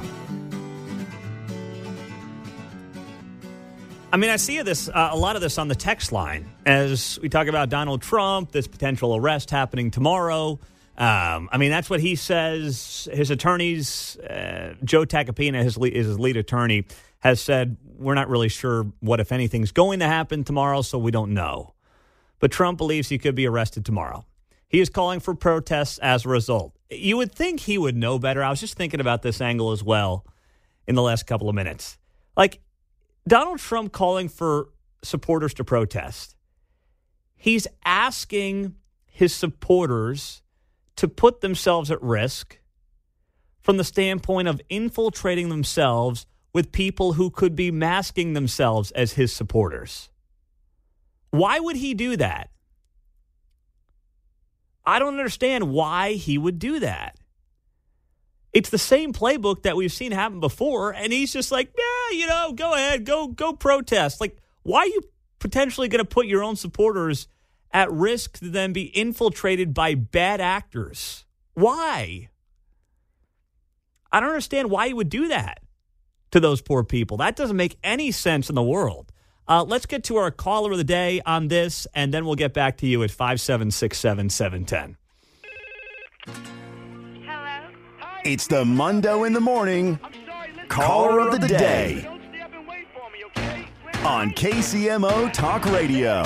I mean, I see this uh, a lot of this on the text line as we talk about Donald Trump, this potential arrest happening tomorrow. Um, I mean, that's what he says. His attorneys, uh, Joe Tacopina, his lead, his lead attorney, has said, we're not really sure what, if anything's going to happen tomorrow, so we don't know. But Trump believes he could be arrested tomorrow. He is calling for protests as a result. You would think he would know better. I was just thinking about this angle as well in the last couple of minutes. Like, Donald Trump calling for supporters to protest. He's asking his supporters to put themselves at risk from the standpoint of infiltrating themselves with people who could be masking themselves as his supporters. Why would he do that? I don't understand why he would do that. It's the same playbook that we've seen happen before, and he's just like, yeah, you know, go ahead, go go protest. Like, why are you potentially going to put your own supporters at risk to then be infiltrated by bad actors? Why? I don't understand why you would do that to those poor people. That doesn't make any sense in the world. Uh, let's get to our caller of the day on this, and then we'll get back to you at five seven six seven, seven one zero. It's the Mundo in the Morning Caller of the Day on K C M O Talk Radio.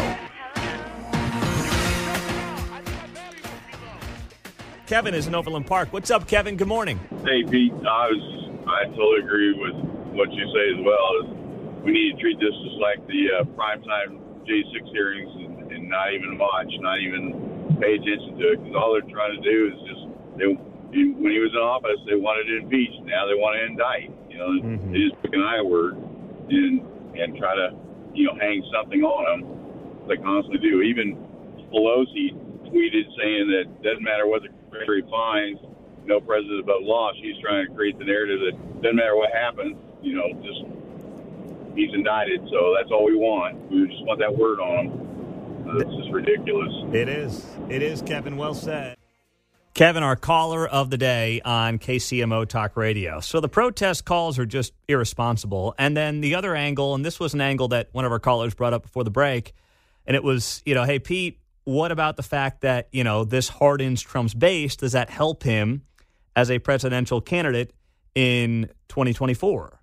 Kevin is in Overland Park. What's up, Kevin? Good morning. Hey, Pete. I was I totally agree with what you say as well. We need to treat this just like the uh, primetime J six hearings and, and not even watch, not even pay attention to it, because all they're trying to do is just they. When he was in office, they wanted to impeach. Now they want to indict. You know, mm-hmm. They just pick an I word and and try to, you know, hang something on them. They constantly do. Even Pelosi tweeted saying that it doesn't matter what the Treasury finds, no president above law. She's trying to create the narrative that doesn't matter what happens, you know, just he's indicted. So that's all we want. We just want that word on him. Uh, it's just ridiculous. It is. It is, Kevin. Well said. Kevin, our caller of the day on K C M O Talk Radio. So the protest calls are just irresponsible. And then the other angle, and this was an angle that one of our callers brought up before the break, and it was, you know, hey, Pete, what about the fact that, you know, this hardens Trump's base? Does that help him as a presidential candidate in twenty twenty-four?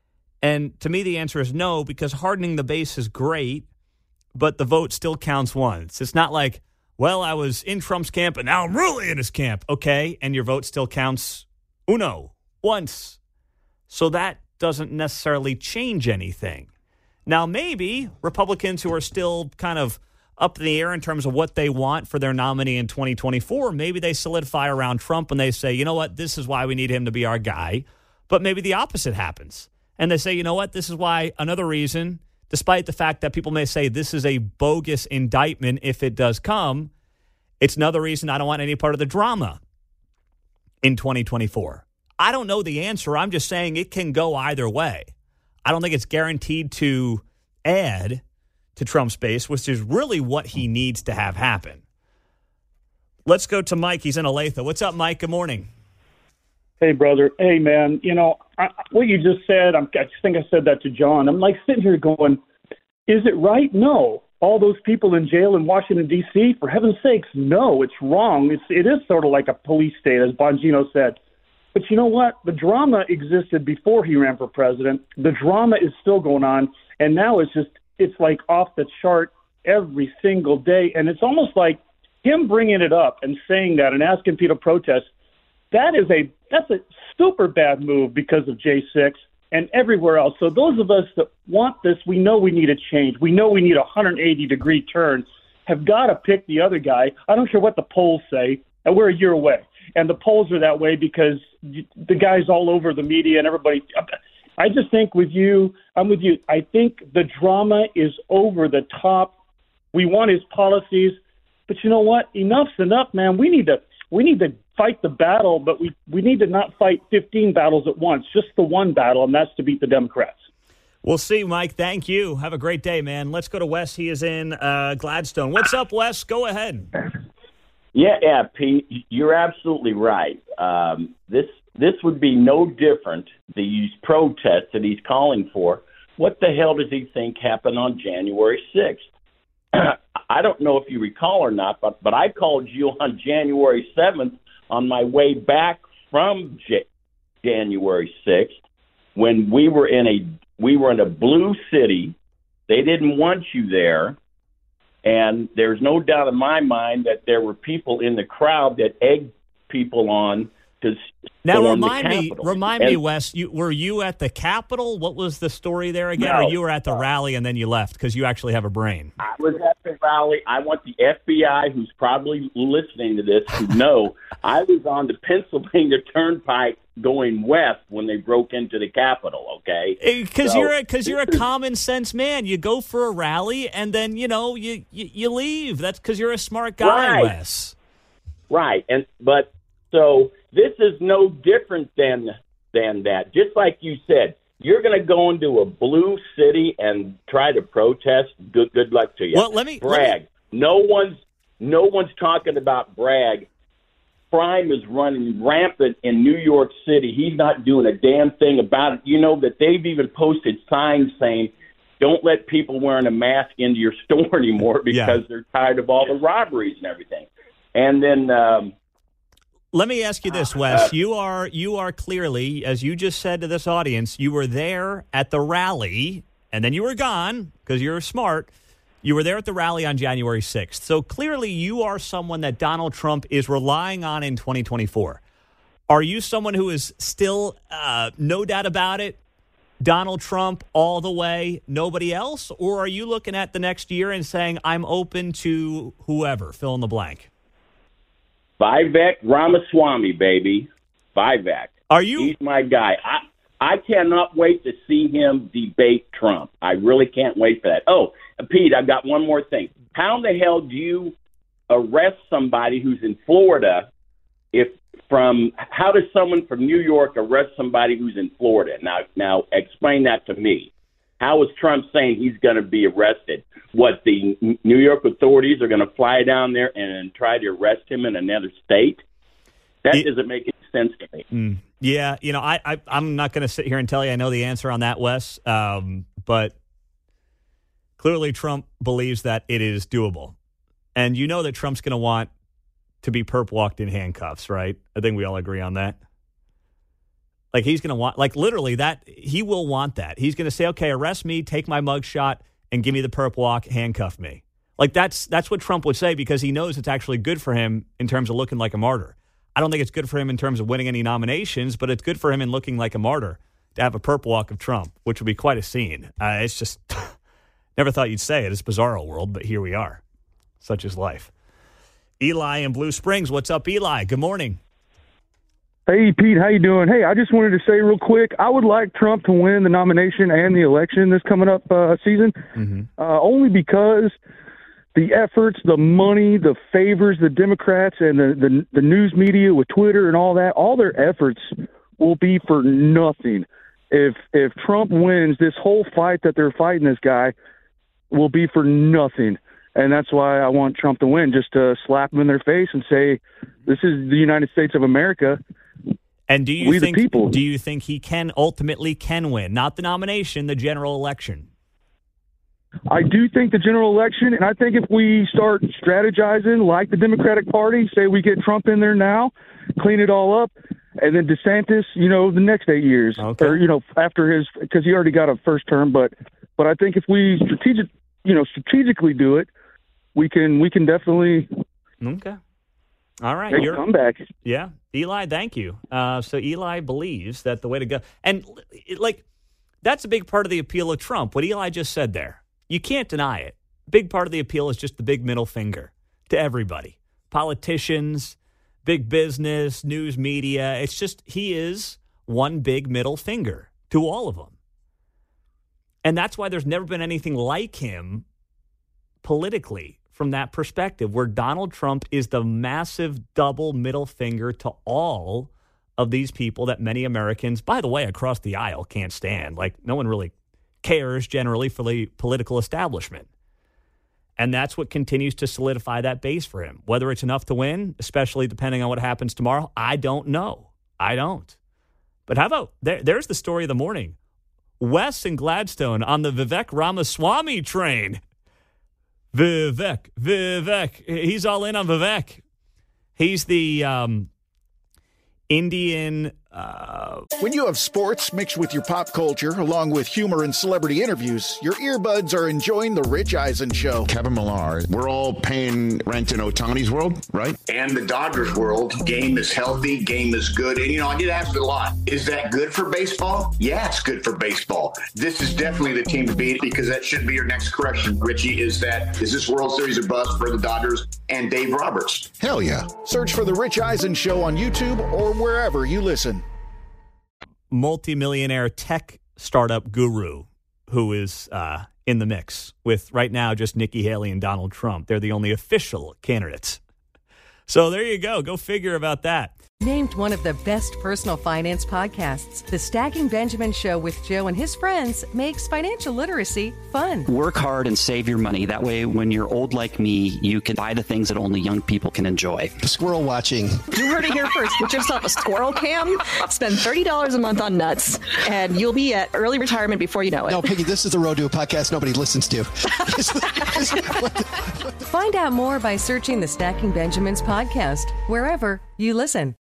And to me, the answer is no, because hardening the base is great, but the vote still counts once. It's not like, well, I was in Trump's camp and now I'm really in his camp. Okay, and your vote still counts uno, once. So that doesn't necessarily change anything. Now, maybe Republicans who are still kind of up in the air in terms of what they want for their nominee in twenty twenty-four, maybe they solidify around Trump and they say, you know what, this is why we need him to be our guy. But maybe the opposite happens. And they say, you know what, this is why another reason, despite the fact that people may say this is a bogus indictment if it does come, it's another reason I don't want any part of the drama in twenty twenty-four. I don't know the answer. I'm just saying it can go either way. I don't think it's guaranteed to add to Trump's base, which is really what he needs to have happen. Let's go to Mike. He's in Olathe. What's up, Mike? Good morning. Hey, brother. Hey, man. You know, I, what you just said, I'm, I think I said that to John. I'm like sitting here going, is it right? No. All those people in jail in Washington, D C, for heaven's sakes, no, it's wrong. It's, it is sort of like a police state, as Bongino said. But you know what? The drama existed before he ran for president. The drama is still going on, and now it's just, it's like off the chart every single day. And it's almost like him bringing it up and saying that and asking people to protest. That is a that's a super bad move because of J six and everywhere else. So those of us that want this, we know we need a change. We know we need a one hundred eighty degree turn, have got to pick the other guy. I don't care what the polls say, and we're a year away. And the polls are that way because the guy's all over the media and everybody. I just think with you, I'm with you. I think the drama is over the top. We want his policies, but you know what? Enough's enough, man. We need to we need to fight the battle, but we, we need to not fight fifteen battles at once, just the one battle, and that's to beat the Democrats. We'll see, Mike. Thank you. Have a great day, man. Let's go to Wes. He is in uh, Gladstone. What's up, Wes? Go ahead. Yeah, yeah, Pete, you're absolutely right. Um, this this would be no different, these protests that he's calling for. What the hell does he think happened on January sixth? I don't know if you recall or not, but, but I called you on January seventh on my way back from J- January sixth when we were in a we were in a blue city. They didn't want you there. And there's no doubt in my mind that there were people in the crowd that egged people on to now storm remind the me, Capitol. remind and, me, Wes. You, were you at the Capitol? What was the story there again? No, or you were at the rally and then you left because you actually have a brain? I was at the rally. I want the F B I, who's probably listening to this, to know I was on the Pennsylvania Turnpike going west when they broke into the Capitol. Okay, Because So, you're because you're a common sense man. You go for a rally and then you know you you, you leave. That's because you're a smart guy, Right. Wes. Right, and but so this is no different than than that. Just like you said, you're going to go into a blue city and try to protest. Good good luck to you. Well, let me- let brag. No one's no one's talking about brag. Crime is running rampant in New York City. He's not doing a damn thing about it. You know that they've even posted signs saying, "Don't let people wearing a mask into your store anymore," because Yeah. they're tired of all the robberies and everything. And then. Um, Let me ask you this, Wes. You are you are clearly, as you just said to this audience, you were there at the rally, and then you were gone because you're smart. You were there at the rally on January sixth. So clearly you are someone that Donald Trump is relying on in twenty twenty-four. Are you someone who is still, uh, no doubt about it, Donald Trump all the way, nobody else? Or are you looking at the next year and saying, I'm open to whoever, fill in the blank? Vivek Ramaswamy, baby. Vivek. Are you? He's my guy. I I cannot wait to see him debate Trump. I really can't wait for that. Oh, Pete, I've got one more thing. How in the hell do you arrest somebody who's in Florida if from how does someone from New York arrest somebody who's in Florida? Now now explain that to me. How is Trump saying he's going to be arrested? What, the New York authorities are going to fly down there and try to arrest him in another state? That It- doesn't make any sense to me. Mm. Yeah, you know, I, I, I'm not going to sit here and tell you I know the answer on that, Wes, um, but clearly Trump believes that it is doable. And you know that Trump's going to want to be perp walked in handcuffs, right? I think we all agree on that. Like he's going to want, like literally that, he will want that. He's going to say, okay, arrest me, take my mugshot, and give me the perp walk, handcuff me. Like that's that's what Trump would say because he knows it's actually good for him in terms of looking like a martyr. I don't think it's good for him in terms of winning any nominations, but it's good for him in looking like a martyr to have a perp walk of Trump, which would be quite a scene. Uh, it's just, never thought you'd say it. It's bizarro world, but here we are. Such is life. Eli in Blue Springs. What's up, Eli? Good morning. Hey, Pete, how you doing? Hey, I just wanted to say real quick, I would like Trump to win the nomination and the election this coming up uh, season, mm-hmm. uh, only because the efforts, the money, the favors, the Democrats and the, the, the news media with Twitter and all that, all their efforts will be for nothing. If if Trump wins, this whole fight that they're fighting this guy will be for nothing. And that's why I want Trump to win, just to slap him in their face and say, this is the United States of America. And do you we think the people. do you think he can ultimately can win? Not the nomination, the general election. I do think the general election, and I think if we start strategizing like the Democratic Party, say we get Trump in there now, clean it all up, and then DeSantis, you know, the next eight years, okay. or, you know, after his, because he already got a first term, but but I think if we strategic, you know, strategically do it, we can we can definitely okay. All right, make a comeback. Yeah, Eli, thank you. Uh, so Eli believes that the way to go, and like that's a big part of the appeal of Trump. What Eli just said there, you can't deny it. Big part of the appeal is just the big middle finger to everybody, politicians, big business, news media. It's just he is one big middle finger to all of them, and that's why there's never been anything like him politically. From that perspective, where Donald Trump is the massive double middle finger to all of these people that many Americans, by the way, across the aisle can't stand. Like, no one really cares generally for the political establishment. And that's what continues to solidify that base for him. Whether it's enough to win, especially depending on what happens tomorrow, I don't know. I don't. But how about, there, there's the story of the morning. Wes and Gladstone on the Vivek Ramaswamy train. Vivek, Vivek. He's all in on Vivek. He's the um, Indian. Uh... When you have sports mixed with your pop culture, along with humor and celebrity interviews, your earbuds are enjoying The Rich Eisen Show. Kevin Millar, we're all paying rent in Ohtani's world, right? And the Dodgers world. Game is healthy, game is good. And, you know, I get asked a lot, is that good for baseball? Yeah, it's good for baseball. This is definitely the team to beat because that should be your next correction, Richie, is that, is this World Series a bust for the Dodgers and Dave Roberts? Hell yeah. Search for The Rich Eisen Show on YouTube or wherever you listen. Multimillionaire tech startup guru who is uh, in the mix with right now just Nikki Haley and Donald Trump. They're the only official candidates. So there you go. Go figure about that. Named one of the best personal finance podcasts, The Stacking Benjamin Show with Joe and his friends makes financial literacy fun. Work hard and save your money. That way, when you're old like me, you can buy the things that only young people can enjoy. Squirrel watching. You heard it here first. Get yourself a squirrel cam, spend thirty dollars a month on nuts, and you'll be at early retirement before you know it. No, Piggy, this is the road to a podcast nobody listens to. Find out more by searching the Stacking Benjamins podcast, wherever you listen.